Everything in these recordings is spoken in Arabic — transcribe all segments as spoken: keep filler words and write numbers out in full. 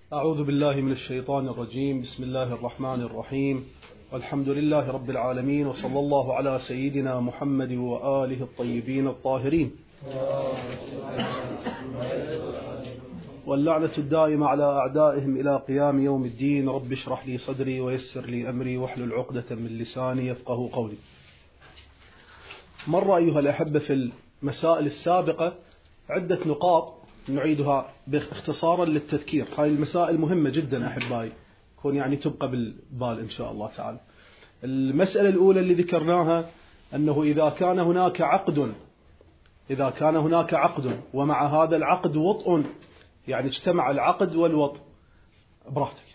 أعوذ بالله من الشيطان الرجيم. بسم الله الرحمن الرحيم. والحمد لله رب العالمين، وصلى الله على سيدنا محمد وآله الطيبين الطاهرين، واللعنة الدائمة على أعدائهم إلى قيام يوم الدين. رب اشرح لي صدري ويسر لي أمري واحلل عقدة من لساني يفقه قولي. مر أيها الأحبة في المسائل السابقة عدة نقاط نعيدها باختصارا للتذكير. هاي المسائل مهمة جدا أحبائي، كون يعني تبقى بالبال إن شاء الله تعالى. المسألة الأولى اللي ذكرناها أنه إذا كان هناك عقد إذا كان هناك عقد ومع هذا العقد وطء، يعني اجتمع العقد والوطء، براحتك،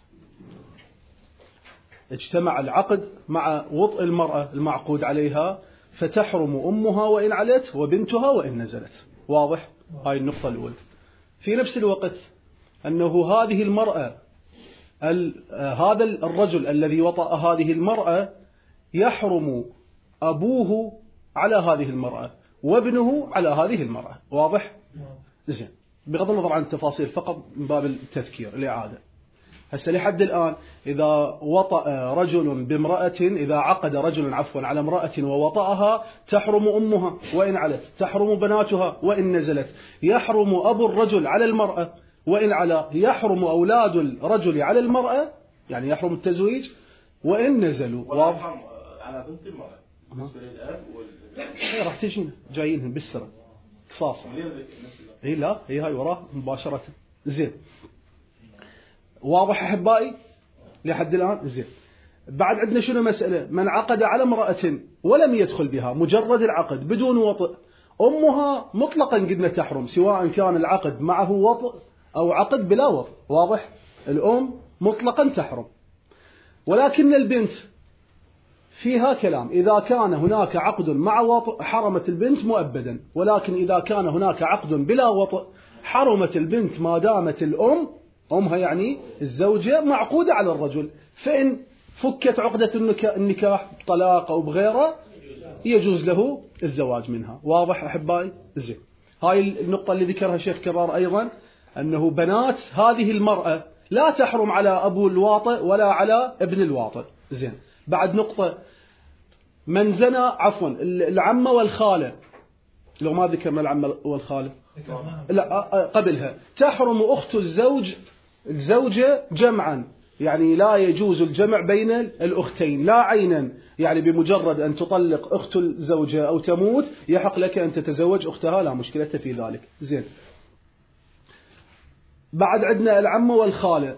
اجتمع العقد مع وطء المرأة المعقود عليها، فتحرم أمها وإن علت وبنتها وإن نزلت. واضح؟ هاي النقطة الأولى. في نفس الوقت أنه هذه المرأة هذا الرجل الذي وطأ هذه المرأة يحرم أبوه على هذه المرأة وابنه على هذه المرأة. واضح؟ زين، بغض النظر عن التفاصيل، فقط من باب التذكير الإعادة. هسه لحد الآن إذا وطأ رجل بامرأة، إذا عقد رجل عفوا على امرأة ووطأها، تحرم أمها وإن علت، تحرم بناتها وإن نزلت، يحرم أبو الرجل على المرأة وإن علا، يحرم أولاد الرجل على المرأة، يعني يحرم التزويج وإن نزلوا. واضح؟ على بنت المرأة بالنسبة للأب وال... هي راح تجينا جايينهم بالسرة فاصل. هي لا هي هاي وراه مباشرة. زين، واضح أحبائي لحد الآن؟ زين. بعد عندنا شنو مسألة؟ من عقد على امرأة ولم يدخل بها، مجرد العقد بدون وطئ، أمها مطلقا قدنا تحرم، سواء كان العقد معه وطئ أو عقد بلا وطئ. واضح؟ الأم مطلقا تحرم، ولكن البنت فيها كلام. إذا كان هناك عقد مع وطئ حرمت البنت مؤبدا، ولكن إذا كان هناك عقد بلا وطئ حرمت البنت ما دامت الأم، أمها يعني الزوجة، معقودة على الرجل. فإن فكت عقدة النكاح بطلاق أو بغيره يجوز له الزواج منها. واضح أحبائي؟ زين. هاي النقطة اللي ذكرها الشيخ كرار أيضا، أنه بنات هذه المرأة لا تحرم على أبو الواطئ ولا على ابن الواطئ. زين. بعد نقطة، من زنى عفوا العمة والخالة، لو ما ذكرنا العمة والخالة لا قبلها، تحرم أخت الزوج الزوجة جمعا، يعني لا يجوز الجمع بين الأختين، لا عينا، يعني بمجرد أن تطلق أخت الزوجة أو تموت يحق لك أن تتزوج أختها، لا مشكلة في ذلك. زين. بعد عندنا العمة والخالة،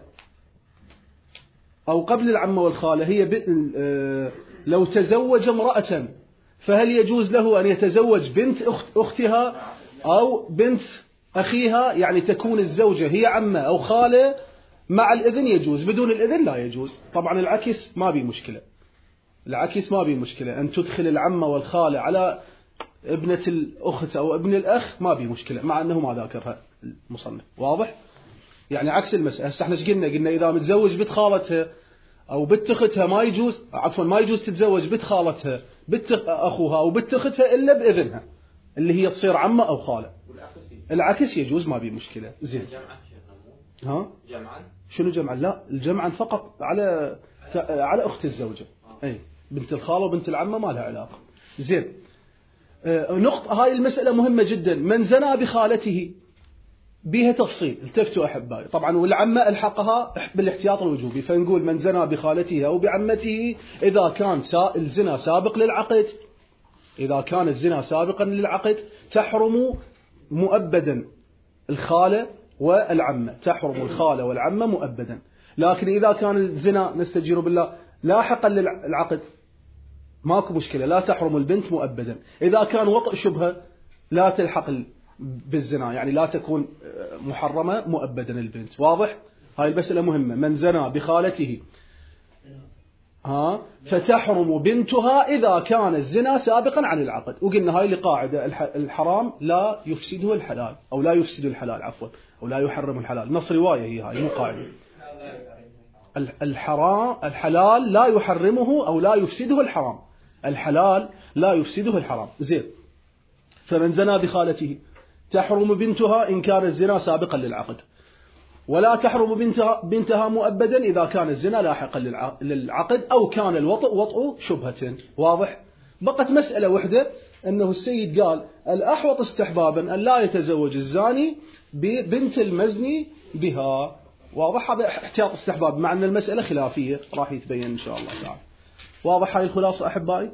أو قبل العمة والخالة، هي ب... لو تزوج امرأة فهل يجوز له أن يتزوج بنت أخت أختها أو بنت أخيها، يعني تكون الزوجة هي عمة أو خالة، مع الإذن يجوز، بدون الإذن لا يجوز. طبعا العكس ما بي مشكلة، العكس ما بي مشكلة، أن تدخل العمة والخالة على ابنة الأخت أو ابن الأخ ما بي مشكلة، مع أنه ما ذاكرها المصنف. واضح؟ يعني عكس المسألة. هسه احنا ايش قلنا؟ قلنا إذا متزوج بنت خالتها أو بنت أختها ما يجوز، عفوا ما يجوز تتزوج بنت خالتها بنت أخوها أو بنت أختها إلا بإذنها، اللي هي تصير عمة أو خالة. العكس يجوز ما بي مشكلة. زين. ها؟ جمعا؟ شنو جمعا؟ لا، الجمعا فقط على على أخت الزوجة، أي بنت الخالة وبنت العمة ما لها علاقة. زين. آه نقطة، هاي المسألة مهمة جدا. من زنى بخالته بها تفصيل، التفتوا أحبائي. طبعا والعمة الحقها بالاحتياط الوجوبي، فنقول من زنى بخالته أو بعمته إذا كان الزنا سابق للعقد، إذا كان الزنا سابقا للعقد تحرم مؤبدا الخالة والعمة، تحرم الخالة والعمة مؤبدا. لكن إذا كان الزنا نستجير بالله لاحقا للعقد ماكو مشكلة، لا تحرم البنت مؤبدا. إذا كان وطئ شبهة لا تلحق بالزنا، يعني لا تكون محرمة مؤبدا البنت. واضح؟ هاي المسألة مهمة. من زنى بخالته ها فتحرم بنتها إذا كان الزنا سابقا عن العقد. وقلنا هاي لقاعدة، الحرام لا يفسده الحلال، أو لا يفسد الحلال عفوا، أو لا يحرم الحلال. نص رواية هي هاي، مو قاعدة. الحرام الحلال لا يحرمه أو لا يفسده الحرام، الحلال لا يفسده الحرام. زين. فمن زنى بخالته تحرم بنتها إن كان الزنا سابقا للعقد. ولا تحرم بنتها, بنتها مؤبدا إذا كان الزنا لاحقا للعقد أو كان الوطء وطء شبهة. واضح؟ بقت مسألة وحدة، أنه السيد قال الأحوط استحبابا أن لا يتزوج الزاني ببنت المزني بها. واضح؟ هذا احتياط استحباب، مع أن المسألة خلافية راح يتبين إن شاء الله تعالى. واضح هاي الخلاصة أحبائي؟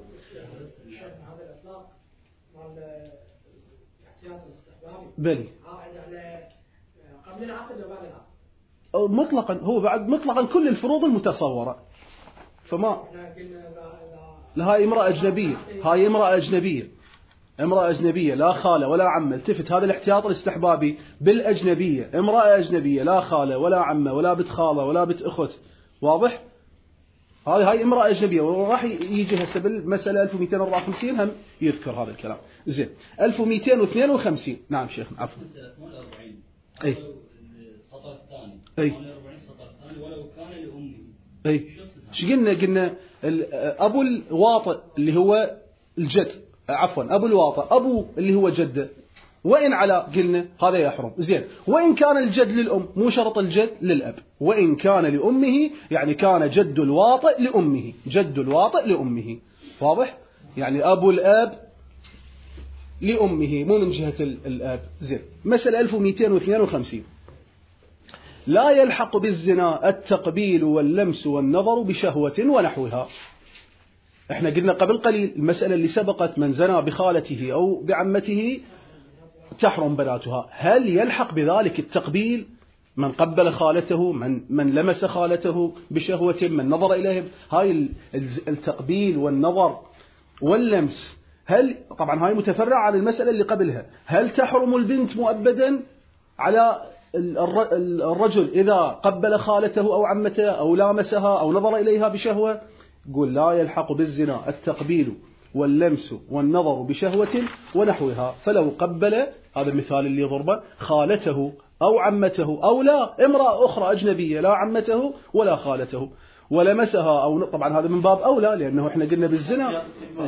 بلي قبل العقد وبعد العقد مطلقا، هو بعد مطلقا كل الفروض المتصورة. فما هاي امرأة أجنبية، هاي امرأة أجنبية، امرأة أجنبية لا خالة ولا عمة. التفت، هذا الاحتياط الاستحبابي بالأجنبية، امرأة أجنبية لا خالة ولا عمة ولا بنت خالة ولا بنت أخت. واضح؟ هاي هاي امرأة أجنبية، وراح يجي هسه بالمسألة ألف ومئتين وأربعة وخمسين هم يذكر هذا الكلام. زين، ألف ومئتين واثنين وخمسين. نعم شيخنا عفوا. أي السطر الثاني أي السطر الثاني ولو كان لأمه. أي شو قلنا؟ قلنا أبو الواطئ اللي هو الجد، عفوا أبو الواطئ أبو اللي هو جده، وإن على قلنا هذا يحرم. زين، وإن كان الجد للأم، مو شرط الجد للأب، وإن كان لأمه يعني كان جد الواطئ لأمه، جد الواطئ لأمه. واضح؟ يعني أبو الأب لأمه، مو من جهة الأب. زين، مسألة ألف ومئتين واثنين وخمسين. لا يلحق بالزنا التقبيل واللمس والنظر بشهوة ونحوها. احنا قلنا قبل قليل المسألة اللي سبقت، من زنا بخالته أو بعمته تحرم بناتها. هل يلحق بذلك التقبيل؟ من قبل خالته، من من لمس خالته بشهوة، من نظر إليه. هاي التقبيل والنظر واللمس، هل طبعا هاي متفرع عن المسألة اللي قبلها. هل تحرم البنت مؤبدا على الرجل إذا قبل خالته أو عمته أو لامسها أو نظر إليها بشهوة؟ يقول لا يلحق بالزنا التقبيل واللمس والنظر بشهوة ونحوها. فلو قبل، هذا المثال اللي ضربه، خالته أو عمته أو لا امرأة أخرى أجنبية، لا عمته ولا خالته، ولمسها أو، طبعا هذا من باب أولى لأنه إحنا قلنا بالزنا،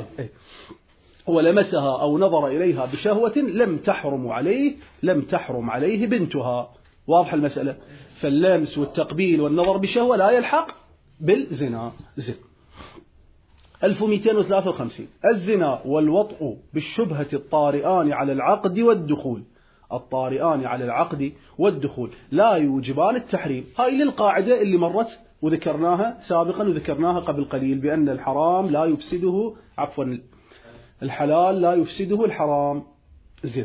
ولمسها أو نظر إليها بشهوة لم تحرم عليه، لم تحرم عليه بنتها. واضح المسألة؟ فاللمس والتقبيل والنظر بشهوة لا يلحق بالزنا. زين، ألف ومئتين وثلاثة وخمسين. الزنا والوطء بالشبهة الطارئان على العقد والدخول، الطارئان على العقد والدخول لا يوجبان التحريم. هاي للقاعدة اللي مرت وذكرناها سابقا وذكرناها قبل قليل، بأن الحرام لا يفسده، عفوا الحلال لا يفسده الحرام. زين،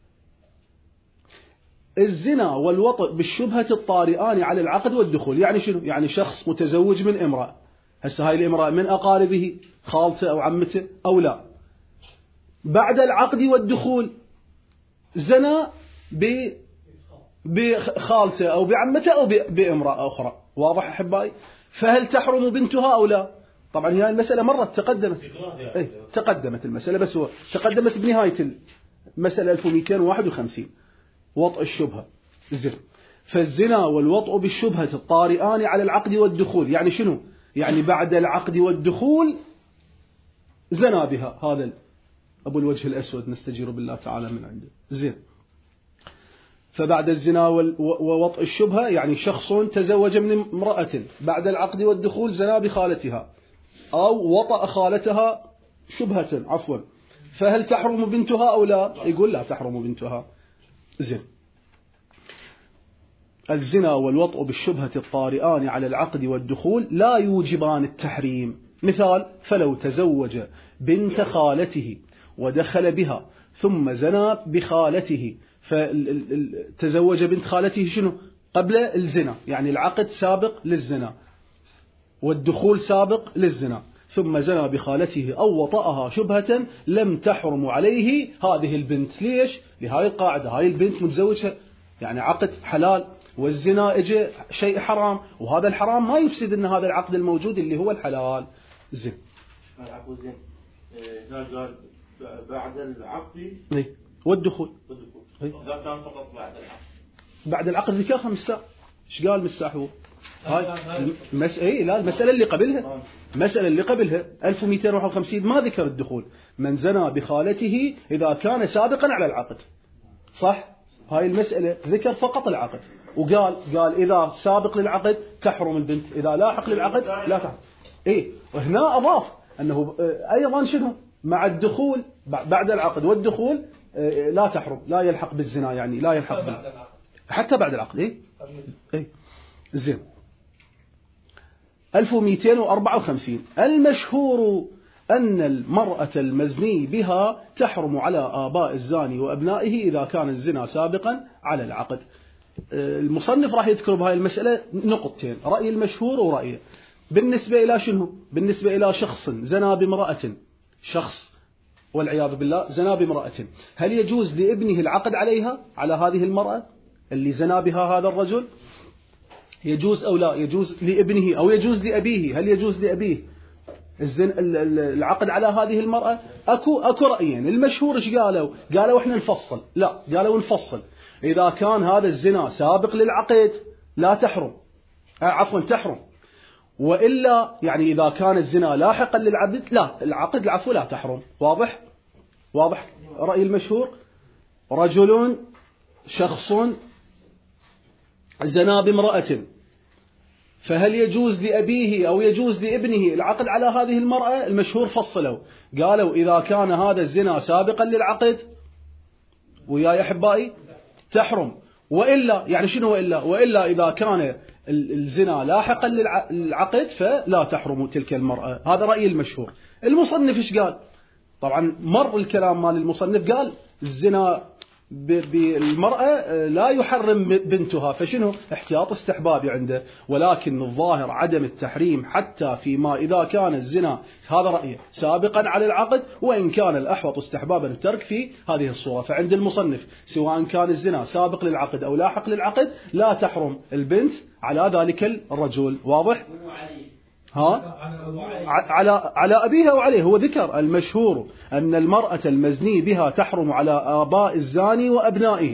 الزنا والوطء بالشبهة الطارئان على العقد والدخول يعني شنو؟ يعني شخص متزوج من امرأة، هسه هاي الامرأة من أقاربه، خالته أو عمته أو لا، بعد العقد والدخول زنا بخالته أو بعمته أو بامرأة أخرى. واضح أحبائي؟ فهل تحرم بنتها أو لا؟ طبعا هي المسألة مرت تقدمت، ايه تقدمت المسألة، بس هو تقدمت بنهاية المسألة ألف ومئتين وواحد وخمسين، وطء الشبهة. زين، فالزنا والوطء بالشبهة الطارئان على العقد والدخول يعني شنو؟ يعني بعد العقد والدخول زنا بها، هذا أبو الوجه الأسود نستجير بالله تعالى من عنده. زين، فبعد الزنا ووطء الشبهة يعني شخص تزوج من امرأة بعد العقد والدخول زنا بخالتها أو وطأ خالتها شبهة، عفوا، فهل تحرم بنتها أو لا؟ يقول لا تحرم بنتها. زين، الزنا والوطء بالشبهة الطارئان على العقد والدخول لا يوجبان التحريم. مثال: فلو تزوج بنت خالته ودخل بها ثم زنا بخالته، فتزوج بنت خالته شنو؟ قبل الزنا، يعني العقد سابق للزنا والدخول سابق للزنا، ثم زنا بخالته أو وطأها شبهة لم تحرم عليه هذه البنت. ليش؟ لهاي القاعدة، هاي البنت متزوجها يعني عقد حلال، والزنا اجى شيء حرام، وهذا الحرام ما يفسد ان هذا العقد الموجود اللي هو الحلال. زين، العقد زين قال بعد العقد والدخول، والدخول اذا كان فقط بعد العقد، بعد العقد ذكرها مساء. ايش قال مساء هو؟ هاي المسألة، إيه لا المسألة اللي قبلها، المسألة اللي قبلها ألف ومئتين وواحد وخمسين ما ذكر الدخول. من زنا بخالته إذا كان سابقا على العقد، صح؟ هاي المسألة ذكر فقط العقد، وقال قال إذا سابق للعقد تحرم البنت، إذا لاحق للعقد لا تحرم. إيه، وهنا أضاف أنه أيضا شنو مع الدخول بعد العقد والدخول لا تحرم، لا يلحق بالزنا، يعني لا يلحق بال... حتى بعد العقد. إيه إيه زين. ألف ومئتين وأربعة وخمسين المشهور أن المرأة المزني بها تحرم على آباء الزاني وأبنائه إذا كان الزنا سابقا على العقد. المصنف راح يذكر بهاي المسألة نقطتين، رأي المشهور ورأيه. بالنسبة إلى شنو؟ بالنسبة إلى شخص زنا بامرأة، شخص والعياذ بالله زنا بامرأة، هل يجوز لابنه العقد عليها، على هذه المرأة اللي زنا بها هذا الرجل؟ يجوز أو لا يجوز لابنه، أو يجوز لأبيه، هل يجوز لأبيه الزن العقد على هذه المرأة؟ أكو أكو رأيين. المشهور إيش قالوا؟ قالوا إحنا نفصل، لا قالوا نفصل، إذا كان هذا الزنا سابق للعقد لا تحرم، آه عفوا تحرم، وإلا يعني إذا كان الزنا لاحقا للعقد لا العقد العفو لا تحرم. واضح؟ واضح رأي المشهور. رجل شخص زنا بامرأة، فهل يجوز لأبيه أو يجوز لابنه العقد على هذه المرأة؟ المشهور فصلوا، قالوا إذا كان هذا الزنا سابقا للعقد ويا أحبائي تحرم، وإلا يعني شنو وإلا؟ وإلا إذا كان الزنا لاحقا للعقد فلا تحرم تلك المرأة. هذا رأي المشهور. المصنف إيش قال؟ طبعا مر الكلام مال المصنف، قال الزنا بالمرأة لا يحرم بنتها، فشنو احتياط استحبابي عنده، ولكن الظاهر عدم التحريم حتى فيما إذا كان الزنا، هذا رأيه، سابقا على العقد، وإن كان الأحوط استحبابا الترك في هذه الصورة. فعند المصنف سواء كان الزنا سابق للعقد أو لاحق للعقد لا تحرم البنت على ذلك الرجل. واضح؟ ها؟ على على أبيها وعليه. هو ذكر المشهور أن المرأة المزني بها تحرم على آباء الزاني وأبنائه.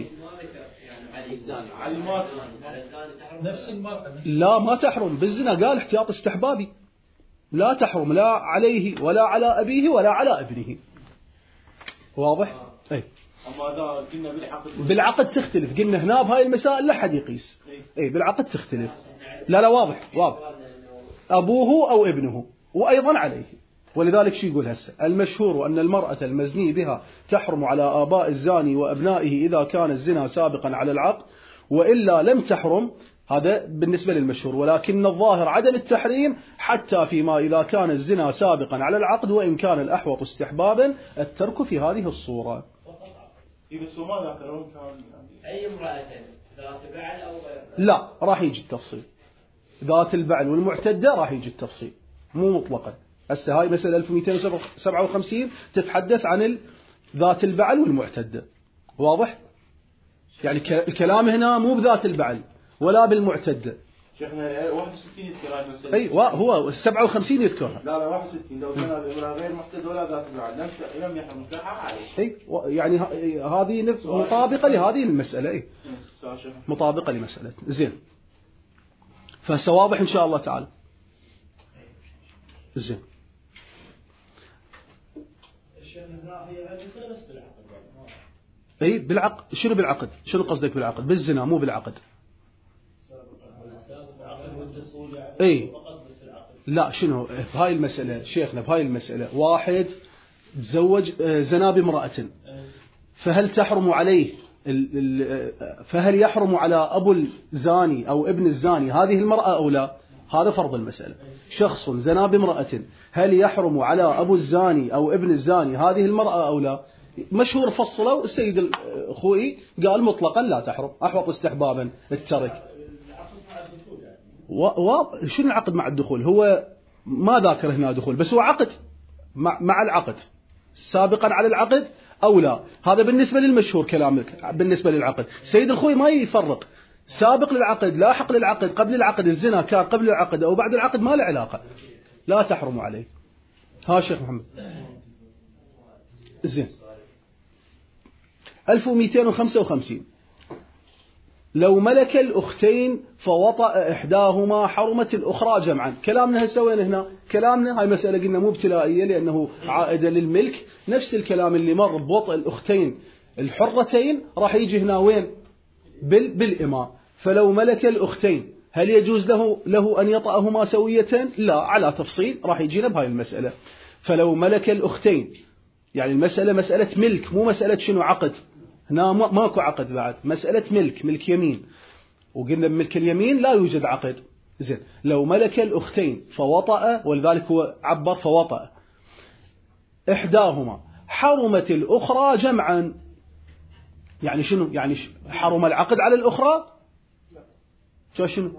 نفس المرأة لا ما تحرم بالزنا، قال احتياط استحبابي، لا تحرم لا عليه ولا على أبيه ولا على ابنه. واضح؟ أي. أما إذا قلنا بالعقد بالعقد تختلف، قلنا هنا بهاي المسائل لا حد يقيس. أي بالعقد تختلف. لا لا واضح واضح. أبوه أو ابنه وأيضا عليه. ولذلك شو يقول هسه؟ المشهور أن المرأة المزني بها تحرم على آباء الزاني وأبنائه إذا كان الزنا سابقا على العقد، وإلا لم تحرم. هذا بالنسبة للمشهور، ولكن الظاهر عدم التحريم حتى فيما إذا كان الزنا سابقا على العقد، وإن كان الأحوط استحبابا الترك في هذه الصورة. أي امرأة ذات بعل أو غير؟ لا راح يجي التفصيل. ذات البعل والمعتدة راح يجي التفصيل، مو مطلقا. هسه هاي مسألة ألف ومئتين وسبعة وخمسين تتحدث عن ذات البعل والمعتدة. واضح؟ يعني الكلام هنا مو بذات البعل ولا بالمعتدة. شيخنا واحد وستين يذكر هاي المسألة. أي هو سبعة وخمسين يذكرها. لا لا واحد وستين لو كان بامرأة غير معتدة ولا ذات البعل لم لم يحرم نكاحها عليه. أي يعني هذه مطابقة لهذه المسألة. أي مطابقة لمسألة. زين. فسواضح إن شاء الله تعالى. زين. أي بالعقد. شنو بالعقد؟ شنو قصدك بالعقد؟ بالزنا مو بالعقد. أي لا شنو بهاي المسألة شيخنا، بهاي المسألة واحد تزوج زنا بامرأة، فهل تحرم عليه فهل يحرم على أبو الزاني أو ابن الزاني هذه المرأة أو لا؟ هذا فرض المسألة. شخص زنا بامرأة، هل يحرم على أبو الزاني أو ابن الزاني هذه المرأة أو لا؟ مشهور فصلوا السيد الخوئي قال مطلقا لا تحرم، أحوط استحبابا الترك. وشنو العقد مع الدخول؟ هو ما ذاكر هنا دخول، بس هو عقد مع, مع العقد سابقا على العقد أو لا. هذا بالنسبة للمشهور كلامك. بالنسبة للعقد سيد الخوي ما يفرق سابق للعقد لاحق للعقد قبل العقد، الزنا كان قبل العقد أو بعد العقد ما له علاقة، لا تحرم عليه. ها شيخ محمد. زين. ألف ومئتين وخمسة وخمسين لو ملك الأختين فوطأ إحداهما حرمت الأخرى جمعا. كلامنا هسه وين هنا؟ كلامنا هاي مسألة قلنا مو ابتلائية لأنه عائدة للملك، نفس الكلام اللي مر بوطأ الأختين الحرتين راح يجي هنا وين؟ بال بالإماء. فلو ملك الأختين هل يجوز له له أن يطأهما سوية؟ لا، على تفصيل راح يجينا بهاي المسألة. فلو ملك الأختين، يعني المسألة مسألة ملك، مو مسألة شنو عقد. هنا ماكو عقد بعد، مسألة ملك، ملك يمين، وقلنا بملك اليمين لا يوجد عقد. زين، لو ملك الأختين فوطأ، ولذلك هو عبر فوطأ إحداهما حرمت الأخرى جمعا. يعني شنو؟ يعني حرم العقد على الأخرى. شنو؟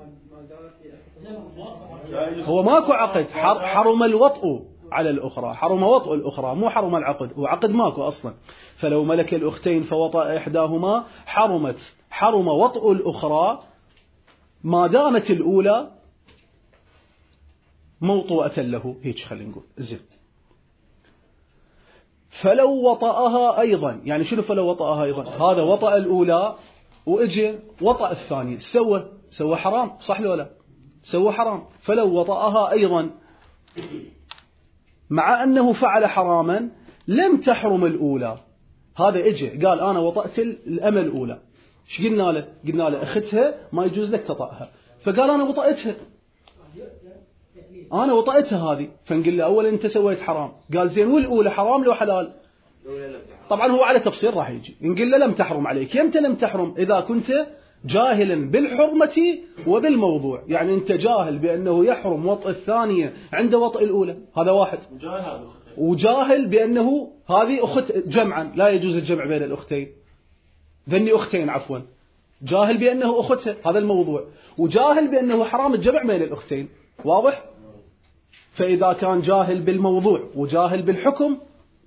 هو ماكو عقد، حرم الوطء على الأخرى، حرم وطء الأخرى، مو حرم العقد، وعقد ماكو أصلا. فلو ملك الأختين فوطأ إحداهما حرمت حرم وطء الأخرى ما دامت الأولى موطوءة له. هيك خلينا نقول. زين، فلو وطأها أيضا، يعني شنو فلو وطأها أيضا؟ هذا وطأ الأولى وإجي وطأ الثانية، سوى سوى حرام، صح ولا لا؟ سوى حرام. فلو وطأها أيضا مع أنه فعل حراما لم تحرم الأولى. هذا إجي قال أنا وطأت الأمة الأولى، ايش قلنا له؟ قلنا له أختها ما يجوز لك تطأها، فقال أنا وطأتها، أنا وطأتها هذه. فنقول له أولا أنت سويت حرام. قال زين، والأولى حرام لو حلال؟ طبعا هو على تفصيل راح يجي. نقول له لم تحرم عليك. يمتى لم تحرم؟ إذا كنت جاهلا بالحرمة وبالموضوع، يعني أنت جاهل بأنه يحرم وطء الثانية عند وطء الأولى، هذا واحد. وجاهل بأنه هذه أخت جمعا، لا يجوز الجمع بين الأختين، ذني أختين عفوا. جاهل بأنه أختها، هذا الموضوع. وجاهل بأنه حرام الجمع بين الأختين، واضح؟ فإذا كان جاهل بالموضوع وجاهل بالحكم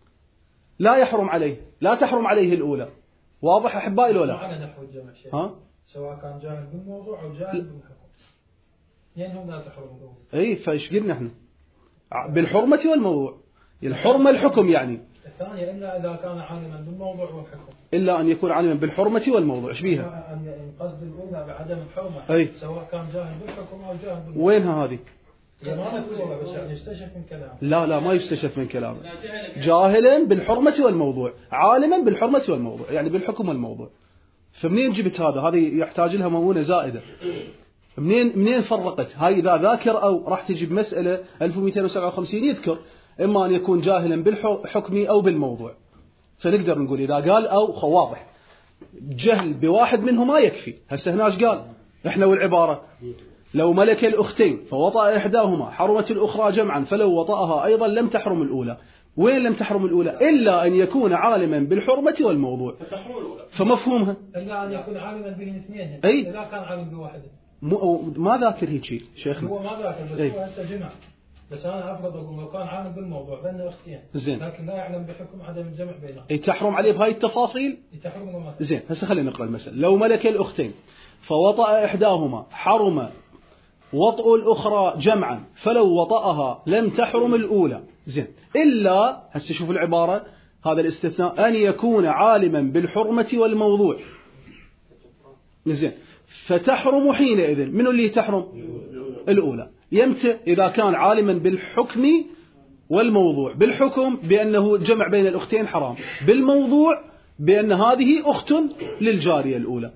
لا يحرم عليه، لا تحرم عليه الأولى. واضح أحبائي ولا لا؟ ها؟ سواء كان جاهل بالموضوع أو جاهل بالحكم، لأنهم لا تحرم الأولى. أي، فإيش قلنا إحنا؟ بالحرمة والموضوع. الحرمة الحكم يعني. الثانية إلا إذا كان عالما بالموضوع والحكم. إلا أن يكون عالما بالحرمة والموضوع. إيش بيها؟ أن قصد الأولى بعدم الحرمة. أي. سواء كان جاهل بالحكم أو جاهل بالموضوع. وينها هذه؟ ما نقولها بس يعني يستشف من كلامه. لا لا، ما يستشف من كلامه. جاهلا بالحرمة والموضوع، عالما بالحرمة والموضوع، يعني بالحكم والموضوع. فمنين جبت هذا؟ هذه يحتاج لها مؤونة زائدة. منين منين فرقت هاي؟ إذا ذاكر أو راح تجيب مسألة ألف ومئتين وسبعة وخمسين يذكر إما أن يكون جاهلا بالحكم أو بالموضوع. فنقدر نقول إذا قال أو واضح جهل بواحد منه ما يكفي. هسه هناش قال إحنا والعبارة لو ملك الأختين فوطأ إحداهما حرمت الأخرى جمعا، فلو وطأها أيضا لم تحرم الأولى. وين لم تحرم الأولى؟ إلا أن يكون عالما بالحرمة والموضوع. فمفهومها إلا أن يكون عالما به اثنين. أي. إذا كان عالم بواحد ما ذاكر هيك شيء شيخنا. هو ما ذاكر بس أي. هو هسه جمع. بس أنا أفرض أقول لو كان عالم بالموضوع بين أختين زين، لكن لا يعلم بحكم عدم الجمع بينهم. أي تحرم عليه بهاي التفاصيل. تحرم وما زين، هسه خلينا نقرأ المسألة. لو ملك الأختين فوطأ إحداهما حرم وطء الأخرى جمعا، فلو وطأها لم تحرم الأولى. زين، إلا هسه شوف العبارة، هذا الاستثناء أن يكون عالما بالحرمة والموضوع. زين، فتحرم حينئذ. من اللي تحرم؟ الأولى. يمتى؟ إذا كان عالما بالحكم والموضوع. بالحكم بأنه جمع بين الأختين حرام، بالموضوع بأن هذه أخت للجارية الأولى.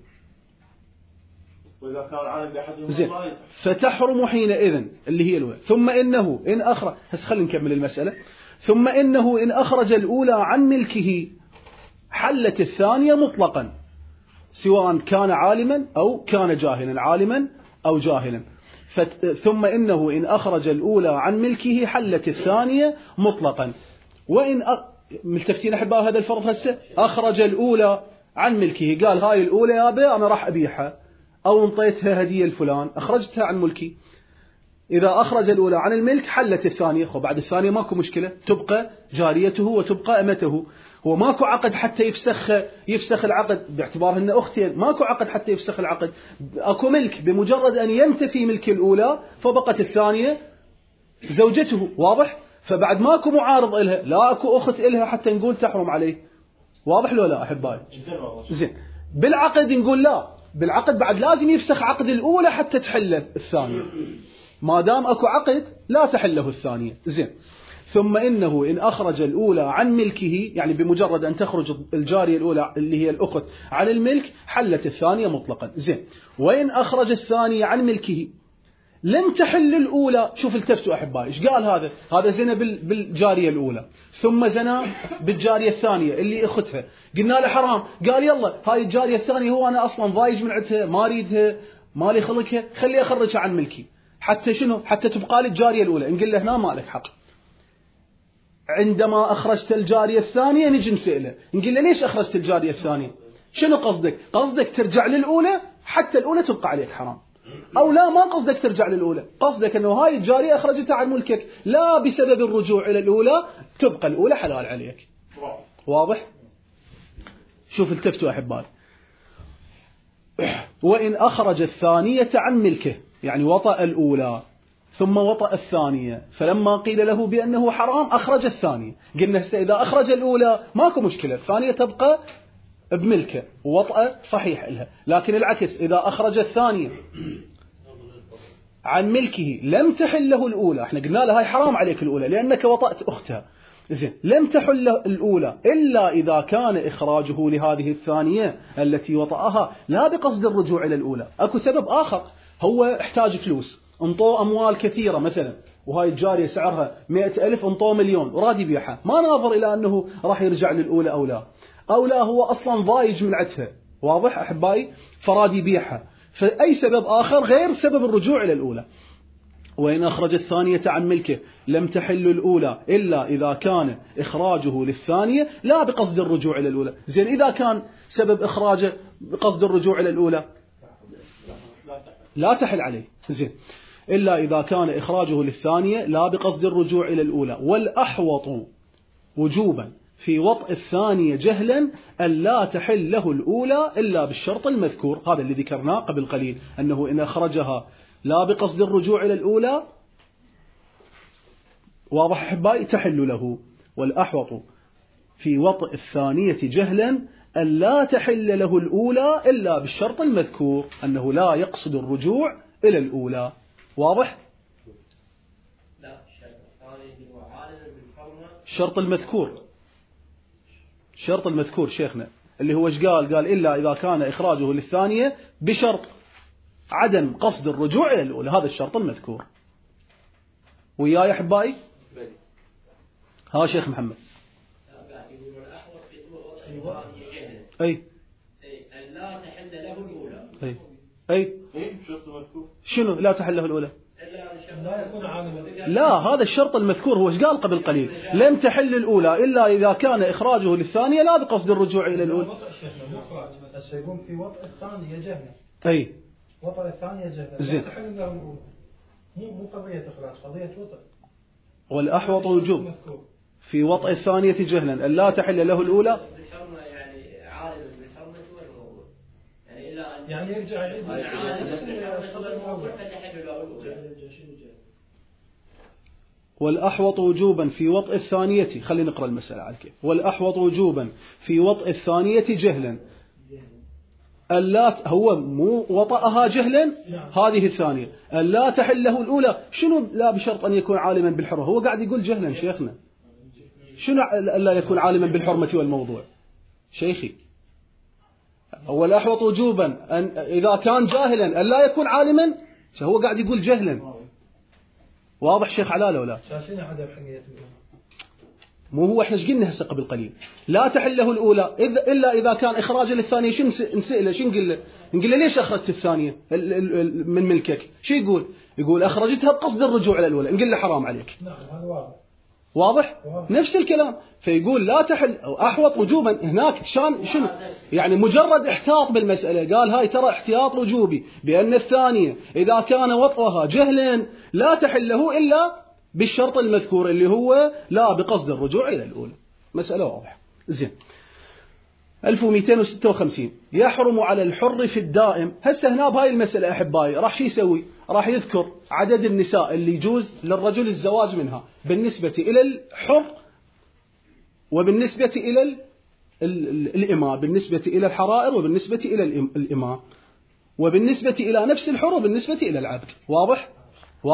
وإذا كان عالم بأحد زين، فتحرم حينئذ اللي هي الأولى. ثم إنه إن أخرج، هس خلينا نكمل المسألة. ثم إنه إن أخرج الأولى عن ملكه حلت الثانية مطلقا، سواء كان عالما أو كان جاهلا، عالما أو جاهلا. ثم إنه إن أخرج الأولى عن ملكه حلت الثانية مطلقا. وإن أ... ملتفتين أحباء هذا الفرض هسه، أخرج الأولى عن ملكه، قال هاي الأولى يا بي أنا راح أبيعها أو انطيتها هدية لفلان، أخرجتها عن ملكي. إذا أخرج الأولى عن الملك حلت الثانية. خب بعد الثانية ماكو مشكلة، تبقى جاريته وتبقى أمته. هو ماكو عقد حتى يفسخ يفسخ العقد باعتبار أن أختين، ماكو عقد حتى يفسخ العقد. أكو ملك، بمجرد أن ينتفي ملك الأولى فبقت الثانية زوجته. واضح؟ فبعد ماكو معارض إلها، لا أكو أخت إلها حتى نقول تحرم عليه. واضح لو لا أحبائي؟ زين، بالعقد نقول لا، بالعقد بعد لازم يفسخ عقد الأولى حتى تحل الثانية. ما دام أكو عقد لا تحله الثانية. زين، ثم إنه إن أخرج الأولى عن ملكه، يعني بمجرد أن تخرج الجارية الأولى اللي هي الأخت عن الملك حلت الثانية مطلقا. زين، وإن أخرج الثانية عن ملكه لم تحل الأولى. شوف التفتوا أحبائي، إيش قال هذا؟ هذا زنى بالجارية الأولى ثم زنى بالجارية الثانية اللي أختها، قلنا له حرام، قال يلا هاي الجارية الثانية هو أنا أصلا ضايج من عندها، ما أريدها، ما لي خلقها، خلي أخرجها عن ملكي حتى شنو؟ حتى تبقى لي الجارية الأولى. نقول له هنا ما لك حق، عندما أخرجت الجارية الثانية نجي نسأله، نقول له ليش أخرجت الجارية الثانية؟ شنو قصدك؟ قصدك ترجع للأولى حتى الأولى تبقى عليك حرام، أو لا ما قصدك ترجع للأولى، قصدك أنه هاي الجارية أخرجتها عن ملكك، لا بسبب الرجوع إلى الأولى تبقى الأولى حلال عليك. واضح؟ شوف التفتوا أحبائي. وإن أخرج الثانية عن ملكه، يعني وطأ الأولى ثم وطأ الثانية، فلما قيل له بأنه حرام أخرج الثانية، قلنا إذا أخرج الأولى ماكو مشكلة، الثانية تبقى بملكه ووطأ صحيح لها. لكن العكس، إذا أخرج الثانية عن ملكه لم تحل له الأولى، احنا قلنا له هاي حرام عليك الأولى لأنك وطأت أختها، زين، لم تحل الأولى إلا إذا كان إخراجه لهذه الثانية التي وطأها لا بقصد الرجوع إلى الأولى. أكو سبب آخر، هو احتاج فلوس، انطوه أموال كثيرة مثلا، وهاي الجارية سعرها مئة ألف، انطوه مليون وراد يبيعها، ما ناظر إلى أنه راح يرجع للأولى أو لا، أو لا هو أصلا ضايج من عدها. واضح أحبائي؟ فراد يبيعها، فأي سبب آخر غير سبب الرجوع إلى الأولى. وإن أخرج الثانية عن ملكه لم تحل الأولى إلا إذا كان إخراجه للثانية لا بقصد الرجوع إلى الأولى. زين، إذا كان سبب إخراجه بقصد الرجوع إلى الأولى لا تحل عليه. زين، إلا إذا كان إخراجه للثانية لا بقصد الرجوع إلى الأولى. والأحوط وجوبا في وطء الثانية جهلا أن لا تحل له الأولى إلا بالشرط المذكور، هذا اللي ذكرناه قبل قليل، أنه إن أخرجها لا بقصد الرجوع إلى الأولى، واضح أحبائي، تحل له. والأحوط في وطء الثانية جهلا أن لا تحل له الأولى إلا بالشرط المذكور، أنه لا يقصد الرجوع إلى الأولى. واضح؟ لا، الشرط الثاني هو عالم بالحرمة، الشرط المذكور، الشرط المذكور شيخنا اللي هو ايش قال؟ قال إلا إذا كان إخراجه للثانية بشرط عدم قصد الرجوع إلى الأولى، هذا الشرط المذكور. وياي أحبائي؟ ها شيخ محمد. أي أي لا تحل له الأولى. أي أي شنو لا تحل له الأولى؟ لا يكون عالما. لا، هذا الشرط المذكور هو ايش قال قبل قليل؟ لم تحل الأولى إلا إذا كان إخراجه للثانية لا بقصد الرجوع إلى الأولى. هسه يقول في وطء الثانية جهلا. أي وطء الثانية جهلا. زين. لا تحل له الأولى. مو مو قضية إخراج، قضية وطء. والأحوط وجوب في وطء الثانية جهلا أن لا تحل له الأولى. بالحرمة يعني عالم بالحرمة والموضوع، يعني إلا أن يعني يرجع يعيد نفس الموضوع فتحل له الأولى. والأحوط وجوبا في وطء الثانية، خلينا نقرأ المسألة على كيف. والأحوط وجوبا في وطء الثانية جهلا ألا، هو مو وطأها جهلا هذه الثانية، ألا تحل له الأولى. شنو لا بشرط أن يكون عالما بالحرمة؟ هو قاعد يقول جهلا شيخنا. شنو ألا يكون عالما بالحرمة والموضوع؟ شيخي هو الأحوط وجوبا أن إذا كان جاهلا ألا يكون عالما، هو قاعد يقول جهلا. واضح شيخ علاء ولا؟ شاشين عدم حقيقة. مو هو احنا ايش قلنا هسه قبل قليل؟ لا تحل له الأولى إذا إلا إذا كان إخراجه للثانية. شو نسأله؟ شو نقول له؟ نقول له ليش أخرجت الثانية من ملكك؟ شو يقول؟ يقول أخرجتها بقصد الرجوع إلى الأولى. نقول له حرام عليك. نعم هذا واضح. واضح؟ نفس الكلام. فيقول لا تحل أحوط وجوبا هناك شان شنو؟ يعني مجرد احتياط بالمسألة، قال هاي ترى احتياط وجوبي بأن الثانية إذا كان وطئها جهلا لا تحل له إلا بالشرط المذكور اللي هو لا بقصد الرجوع إلى الأولى. مسألة واضحة. زين. ألف ومئتين وستة وخمسين يحرم على الحر في الدائم. هسه هنا بهاي المسألة أحبائي راح شو يسوي؟ راح يذكر عدد النساء اللي يجوز للرجل الزواج منها بالنسبة إلى الحر وبالنسبة إلى الإماء، بالنسبة إلى الحرائر وبالنسبة إلى الإماء، وبالنسبة إلى نفس الحر وبالنسبة إلى العبد. واضح؟ واضح؟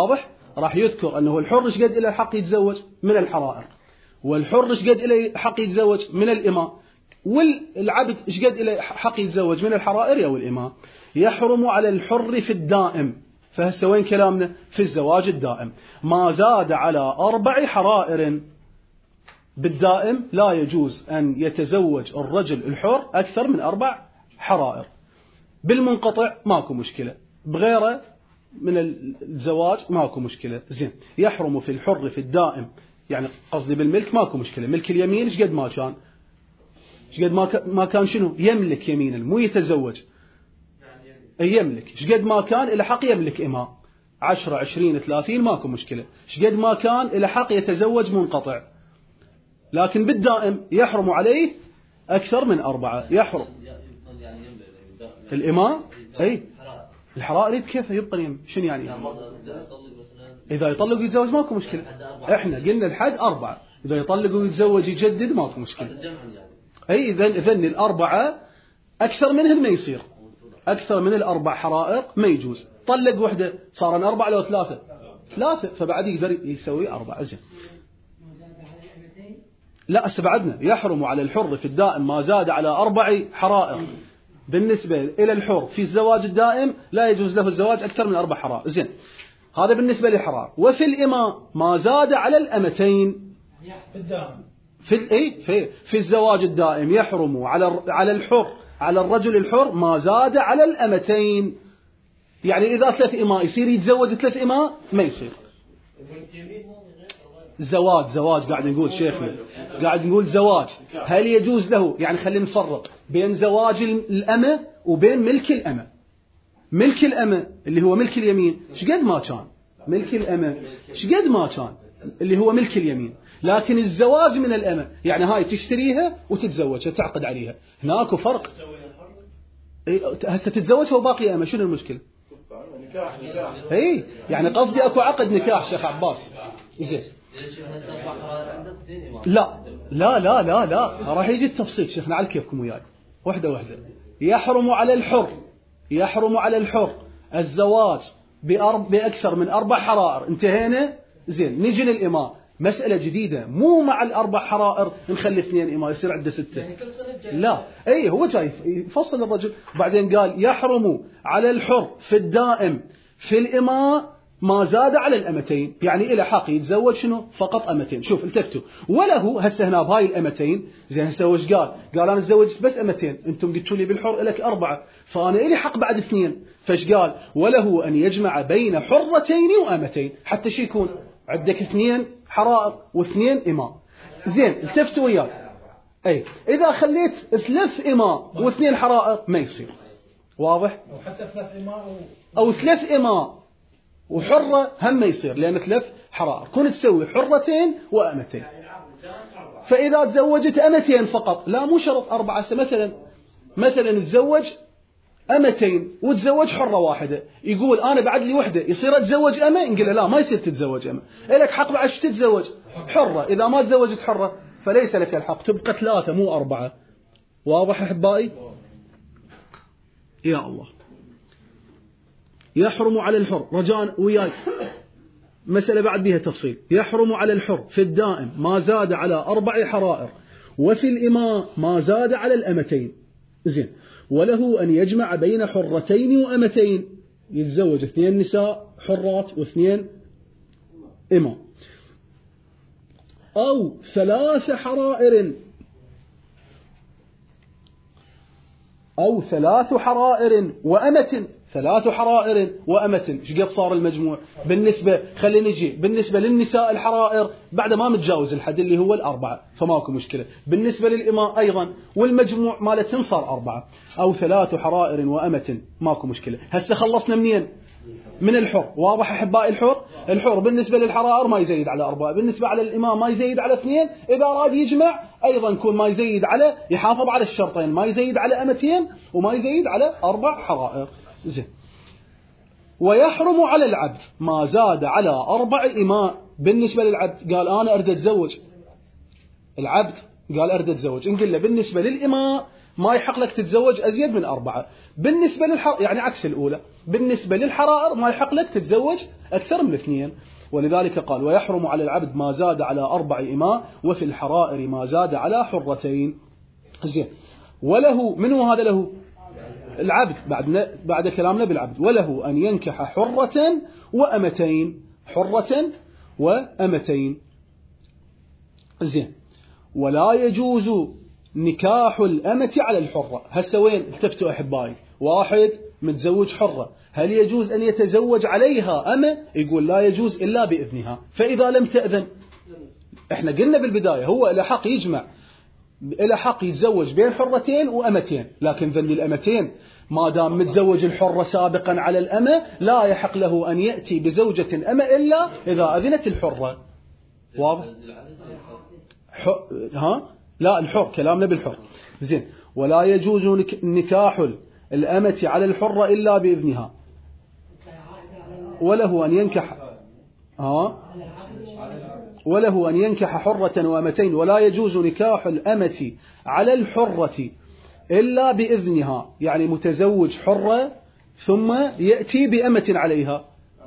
راح يذكر أنه الحر إيش قد إلى حق يتزوج من الحرائر، والحر إيش قد إلى حق يتزوج من الإماء، والعبد إيش قد إلى حق يتزوج من الحرائر أو الإماء. يحرم على الحر في الدائم، فهسه وين كلامنا؟ في الزواج الدائم. ما زاد على أربع حرائر، بالدائم لا يجوز أن يتزوج الرجل الحر أكثر من أربع حرائر. بالمنقطع ماكو مشكلة، بغيره من الزواج ماكو مشكلة. زين، يحرم في الحر في الدائم، يعني قصدي بالملك ماكو مشكلة. ملك اليمين إيش قد ما كان، إيش قد ما ما كان شنو يملك يمينا، مو يتزوج، أي يملك. إيش قد ما كان إلى حق يملك إماء، عشرة عشرين ثلاثين ماكو مشكلة. إيش قد ما كان إلى حق يتزوج منقطع. لكن بالدائم يحرم عليه أكثر من أربعة. يحرم الإماء، أي الحرائر بكيف يبقى اليم، شنو يعني؟ إذا يطلق يتزوج ماكو مشكلة. إحنا قلنا الحد أربعة، إذا يطلق ويتزوج يجدد ماكو مشكلة. أي إذن إذن الأربعة أكثر منهن ما يصير، أكثر من الأربع حرائر ما يجوز. طلق وحدة صار أربعة لو ثلاثة ثلاثة، فبعد يقدر يسوي أربعة. زين، لا استبعدنا. يحرم على الحر في الدائم ما زاد على أربع حرائر. بالنسبة إلى الحر في الزواج الدائم لا يجوز له الزواج أكثر من أربع حرائر. زين، هذا بالنسبة للحرائر. وفي الإماء ما زاد على الأمتين في الدائم، في الإيه في في الزواج الدائم يحرم على على الحر، على الرجل الحر ما زاد على الأمتين. يعني إذا ثلاث إماء يصير يتزوج ثلاث إماء ما يصير. زواج زواج قاعد نقول شيخنا، قاعد نقول زواج. هل يجوز له، يعني خلينا نفرق بين زواج الأمة وبين ملك الأمة. ملك الأمة اللي هو ملك اليمين شقد ما كان، ملك الأمة شقد ما كان اللي هو ملك اليمين. لكن الزواج من الأمة يعني هاي تشتريها وتتزوجها تعقد عليها، هناك فرق. هسه تتزوجها وباقي أمة، شنو المشكلة؟ اي يعني قصدي اكو عقد نكاح شيخ عباس. زين، لا لا لا لا لا راح يجي التفصيل شيخنا على كيفكم وياي وحده وحده. يحرم على الحر، يحرم على الحر الزواج بأرب بأكثر من أربع حرائر. انتهينا. زين، نجي للإماء، مسألة جديدة، مو مع الأربع حرائر نخلي اثنين إماء يصير عنده ستة. لا، أي هو جاي يفصل الرجل. بعدين قال يحرم على الحر في الدائم في الإماء ما زاد على الأمتين، يعني إلى حق يتزوج شنو فقط أمتين. شوف التفتوا، وله هسه هنا بهاي الأمتين. زين، هسه وش قال؟ قال أنا تزوجت بس أمتين، أنتم قلتوا لي بالحر لك أربعة، فأنا إلي حق بعد اثنين. فش قال؟ وله أن يجمع بين حرتين وأمتين، حتى شي يكون عندك اثنين حرائر واثنين إماء. زين، التفتوا وياي. أي إذا خليت ثلاث إماء واثنين حرائر ما يصير. واضح؟ أو حتى ثلاث إماء أو ثلاث إماء وحرة هم ما يصير، لأن ثلاث حرائر كنت تسوي حرتين وأمتين. فإذا تزوجت أمتين فقط، لا مو شرط أربعة. مثلا مثلا تزوج أمتين وتزوج حرة واحدة، يقول أنا بعد لي وحدة يصير أتزوج أمة؟ نقول لا، ما يصير تتزوج أمة، إلك حق بعد تتزوج حرة. إذا ما تزوجت حرة فليس لك الحق، تبقى ثلاثة مو أربعة. واضح أحبائي؟ يا الله. يحرم على الحر، رجاء وياي مسألة بعد بها تفصيل. يحرم على الحر في الدائم ما زاد على أربع حرائر، وفي الإماء ما زاد على الأمتين. زين، وله أن يجمع بين حرتين وأمتين، يتزوج اثنين نساء حرات واثنين إماء، أو ثلاث حرائر أو ثلاث حرائر وأمة. ثلاث حرائر وأمة، ايش قد صار المجموع؟ بالنسبة خلينا نجي بالنسبة للنساء الحرائر بعد ما متجاوز الحد اللي هو الأربعة، فماكو مشكلة. بالنسبة للإماء أيضا، والمجموع مالتهم صار أربعة. أو ثلاث حرائر وأمة، ماكو مشكلة. هسه خلصنا منين؟ من الحر. واضح أحبائي؟ الحر الحر بالنسبة للحرائر ما يزيد على أربعة، بالنسبة على الإمام ما يزيد على اثنين. إذا أراد يجمع أيضا يكون ما يزيد على، يحافظ على الشرطين، ما يزيد على أمتين وما يزيد على أربع حرائر. زين. ويحرم على العبد ما زاد على أربع إماء. بالنسبة للعبد قال أنا أريد أتزوج، العبد قال أريد أتزوج، نقول له بالنسبة للإماء ما يحق لك تتزوج أزيد من أربعة. بالنسبة للحر يعني عكس الأولى، بالنسبة للحرائر ما يحق لك تتزوج أكثر من اثنين. ولذلك قال ويحرم على العبد ما زاد على أربع إماء وفي الحرائر ما زاد على حرتين. زين. وله منه هذا له العبد بعد بعد كلامنا بالعبد وله أن ينكح حرة وأمتين حرة وأمتين. زين. ولا يجوز نكاح الأمة على الحرة. هسه وين التفتوا أحبائي؟ واحد متزوج حرة، هل يجوز أن يتزوج عليها أمة؟ يقول لا يجوز إلا بإذنها. فإذا لم تأذن، احنا قلنا بالبداية هو إلى حق يجمع، إلى حق يتزوج بين حرتين وأمتين، لكن ذني الأمتين ما دام متزوج الحرة سابقا على الأمة لا يحق له أن يأتي بزوجة أمة إلا إذا أذنت الحرة. واضح؟ ها؟ لا الحر، كلامنا بالحر. زين. ولا يجوز نكاح الأمة على الحرة إلا بإذنها. وله أن ينكح ها وله أن ينكح حرة وأمتين. ولا يجوز نكاح الأمة على الحرة إلا بإذنها، يعني متزوج حرة ثم يأتي بأمة عليها.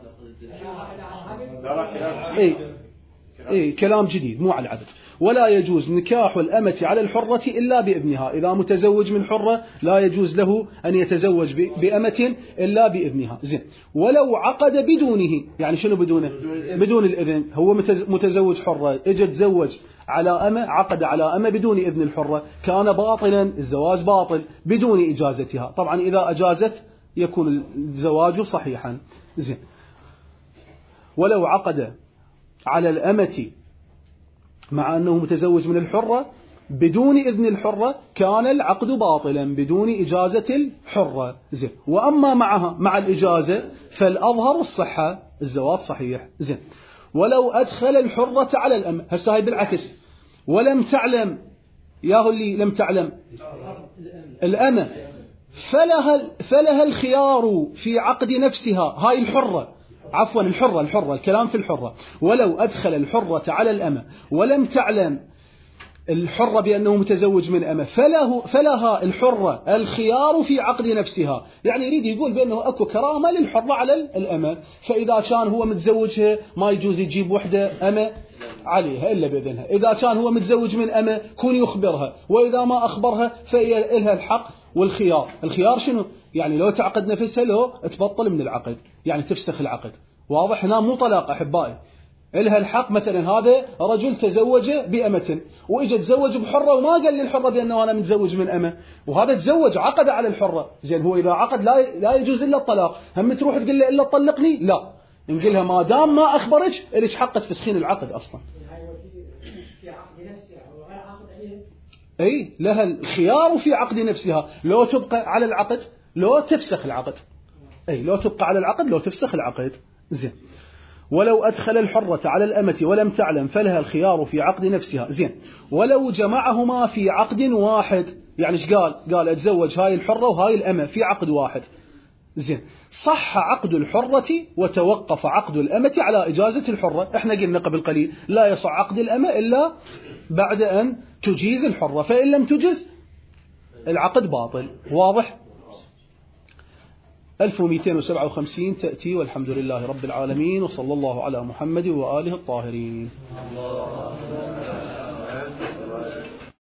إيه إيه كلام جديد مو على العدد. ولا يجوز نكاح الأمة على الحرة إلا بإذنها. إذا متزوج من حرة لا يجوز له أن يتزوج بأمة إلا بإذنها. زين. ولو عقد بدونه، يعني شنو بدونه؟ بدون الإذن. هو متزوج حرة اجى تزوج على أمة، عقد على أمة بدون إذن الحرة، كان باطلا، الزواج باطل بدون إجازتها. طبعا إذا أجازت يكون الزواج صحيحا. زين. ولو عقد على الأمة مع أنه متزوج من الحرة بدون إذن الحرة كان العقد باطلا بدون إجازة الحرة. زين. وأما معها مع الإجازة فالأظهر الصحة، الزواج صحيح. زين. ولو أدخل الحرة على الأمة، هسه هاي بالعكس، ولم تعلم ياهو اللي لم تعلم الأمة فلها, فلها الخيار في عقد نفسها. هاي الحرة، عفوا الحرة الحرة الكلام في الحرة. ولو أدخل الحرة على الأمة ولم تعلم الحرة بأنه متزوج من أمة فله فلها الحرة الخيار في عقد نفسها. يعني يريد يقول بأنه أكو كرامة للحرة على الأمة، فإذا كان هو متزوجها ما يجوز يجيب وحدة أمة عليها إلا بإذنها. إذا كان هو متزوج من أمة كون يخبرها، وإذا ما أخبرها فهي لها الحق والخيار. الخيار شنو؟ يعني لو تعقد نفسها لو تبطل من العقد، يعني تفسخ العقد. واضح؟ هنا مو طلاق أحبائي، إلها الحق. مثلا هذا رجل تزوج بأمة وإجا تزوج بحرة وما قال للحرة بأنه أنا متزوج من أمة، وهذا تزوج عقد على الحرة. زين. هو إذا عقد لا لا يجوز إلا الطلاق. هم تروح تقول له إلا طلقني؟ لا، نقولها ما دام ما أخبرك إلك حق تفسخين العقد أصلا. أي لها الخيار في عقد نفسها، لو تبقى على العقد لو تفسخ العقد. أي لو تبقى على العقد لو تفسخ العقد. زين. ولو أدخل الحرة على الأمة ولم تعلم فلها الخيار في عقد نفسها. زين. ولو جمعهما في عقد واحد، يعني ايش قال؟ قال أتزوج هاي الحرة وهاي الأمة في عقد واحد. زين. صح عقد الحرة وتوقف عقد الأمة على إجازة الحرة. احنا قلنا قبل قليل لا يصح عقد الأمة إلا بعد أن تجيز الحرة، فإن لم تجز العقد باطل. واضح؟ ألف ومئتين وسبعة وخمسين تأتي. والحمد لله رب العالمين، وصلى الله على محمد وآله الطاهرين.